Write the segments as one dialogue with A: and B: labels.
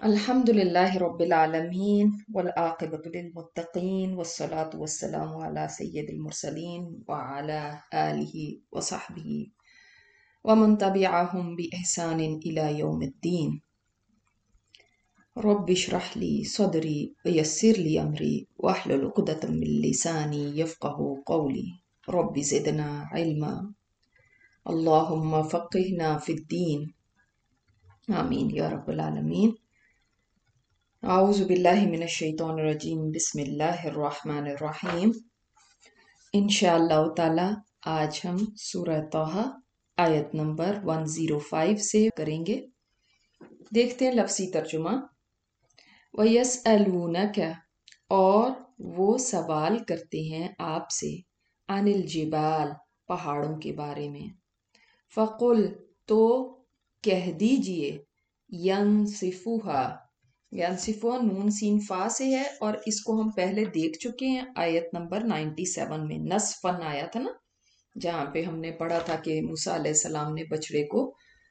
A: अल्हम्दुलिल्लाहि रब्बिल आलमीन वल आक़िबतु लिल मुत्तक़ीन वस्सलातु वस्सलामु अला सय्यिदिल मुरसलीन व अला आलिहि व सहबिहि व मन तबिअहुम बि ihsaनिन इला यौमिद्दीन। रब्बि इश्रह ली सदरी व यस्सिर ली अमरी वहलुल उक़दतम मिन लिसानी यफ़क़हू क़ौली। रब्बि ज़िदना इल्मा। अल्लाहुम्मा फ़क़्हिना फ़िद्दीन। आमीन या रब्बल आलमीन। आऊज़ु बिल्लाहि मिनश शैतानिर रजीम। बिस्मिल्लाहिर रहमानिर रहीम। इंशाअल्लाह ताला आज हम सूरह तौहा आयत नंबर 105 से करेंगे। देखते हैं लफ्ज़ी तर्जुमा। वयस्अलूनका, और वो सवाल करते हैं आपसे, अनिल जिबाल, पहाड़ों के बारे में। फ़कुल, तो कह दीजिए, यंसिफुहा, यंसिफुहा नून सीन फा से है और इसको हम पहले देख चुके हैं आयत नंबर 97 में। नस्फन आया था ना, जहाँ पे हमने पढ़ा था कि मूसा अलैहिस्सलाम ने बछड़े को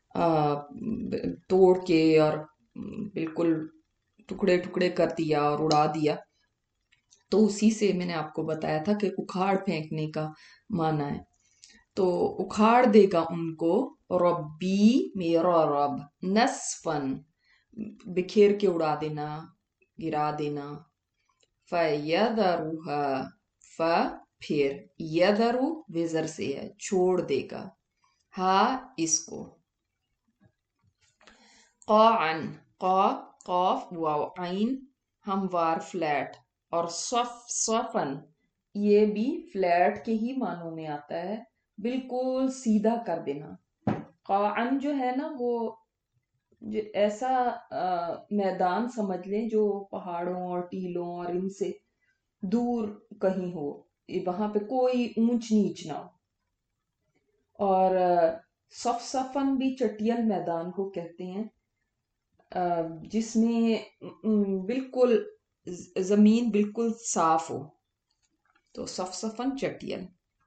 A: तोड़ के और बिल्कुल टुकड़े टुकड़े कर दिया और उड़ा दिया। तो उसी से मैंने आपको बताया था कि उखाड़ फेंकने का माना है। तो उखाड़ देगा उनको रब्बी, मेरा रब, नस्फन, बिखेर के उड़ा देना, गिरा देना। फयदरुहा, फ फिर, यदरु विजर से है, छोड़ देगा, हा इसको। क़ाअन, क़ा क़ाफ वाव आइन हमवार फ्लैट, और सफ़न ये भी फ्लैट के ही मानों में आता है, बिल्कुल सीधा कर देना। क़ाअन जो है ना, वो ऐसा मैदान समझ लें जो पहाड़ों और टीलों और इनसे दूर कहीं हो, वहां पे कोई ऊंच नीच ना हो। और सफ़न भी चटियल मैदान को कहते हैं, जिसमें बिल्कुल जमीन बिल्कुल साफ हो, तो सफ़न चटियल,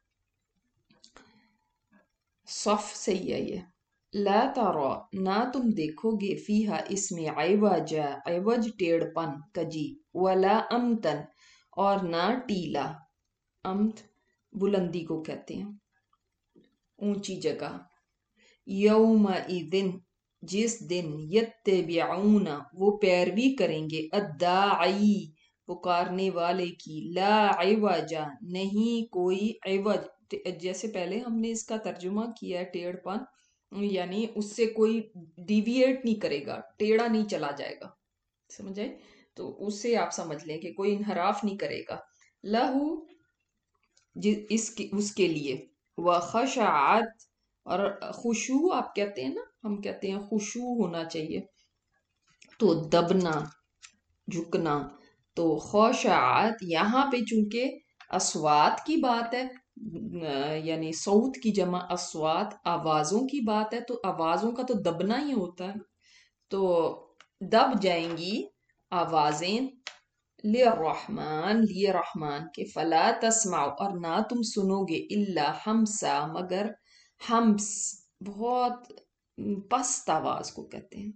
A: सफ सही है ये। ला तारा, ना तुम देखोगे, फीहा इसमें, अयवजा, अयवज टेढ़पन, कजी, वला अमतन, और ना टीला। अमत बुलंदी को कहते हैं, ऊंची जगह। यौमइदिन, जिस दिन, यत्तबिऊना, वो पैरवी करेंगे, अद्दाई, पुकारने वाले की, ला अयवजा, नहीं कोई अयवज। जैसे पहले हमने इसका तर्जुमा किया है, टेढ़पन, यानी उससे कोई डिविएट नहीं करेगा, टेढ़ा नहीं चला जाएगा, समझ आए? तो उससे आप समझ लें कि कोई इनहराफ नहीं करेगा। लहू, इसके उसके लिए, व खशाअत, और खुशू आप कहते हैं ना, हम कहते हैं खुशू होना चाहिए, तो दबना, झुकना। तो खशाअत यहाँ पे चूंकि अस्वात की बात है, यानी सऊत की जमा अस्वात, आवाजों की बात है, तो आवाजों का तो दबना ही होता है, तो दब जाएंगी आवाजें, लिए रहमान के, फला तस्माओ, और ना तुम सुनोगे, इल्ला हमसा, मगर हम्स, बहुत पस्त आवाज को कहते हैं।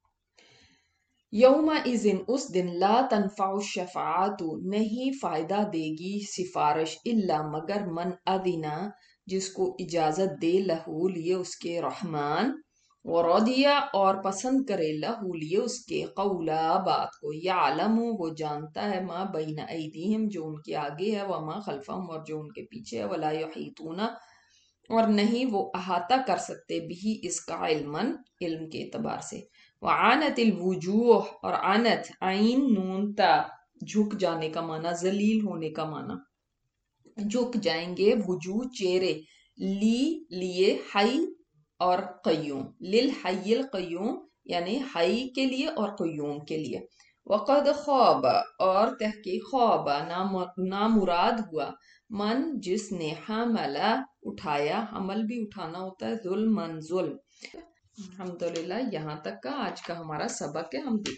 A: यौमा इज़िन, उस दिन, ला तनफ़ाउ शफ़ाअतु, नहीं फायदा देगी सिफारिश, इल्ला मगर, मन अदिना, जिसको इजाजत दे, लहू लिए उसके, रहमान, वरदिया, और पसंद करे, लहू लिए उसके, कौला, बात को, यालमु, वो जानता है, माँ बैन ऐदीहिम, जो उनके आगे है, व माँ खल्फहुम, और जो उनके पीछे है, वला युहीतूना, और नहीं वो अहाता कर सकते, भी इसका, इल्मन, इल्म के एतबार से। वआनतिल वुजूह, और आनत, आइन नून ता, झुक जाने का माना, जलील होने का माना, झुक जाएंगे, वुजूह चेहरे, ली लिए, हई और कय्यूम, लिल हय्यिल कय्यूम, यानी हई के लिए और कय्यूम के लिए। वक़द ख़ाब, और तहकीक ख़ाब, नामुराद हुआ, मन जिसने, हमला, उठाया, हमल भी उठाना होता है, जुल्मन जुल्म। अल्हम्दुलिल्लाह, यहाँ तक का आज का हमारा सबक है। हम